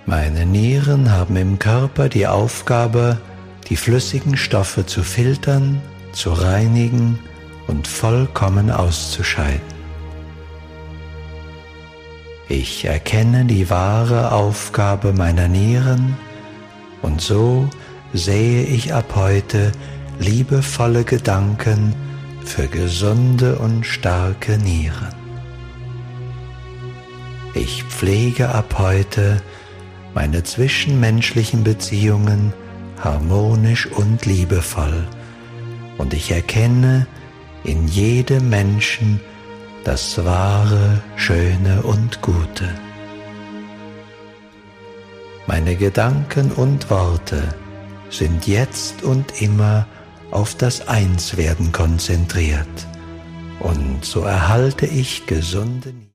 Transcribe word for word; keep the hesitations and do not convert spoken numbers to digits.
Meine Nieren haben im Körper die Aufgabe, die flüssigen Stoffe zu filtern, zu reinigen und vollkommen auszuscheiden. Ich erkenne die wahre Aufgabe meiner Nieren und so sähe ich ab heute liebevolle Gedanken für gesunde und starke Nieren. Ich pflege ab heute meine zwischenmenschlichen Beziehungen harmonisch und liebevoll und ich erkenne in jedem Menschen das Wahre, Schöne und Gute. Meine Gedanken und Worte sind jetzt und immer auf das Einswerden konzentriert und so erhalte ich gesunde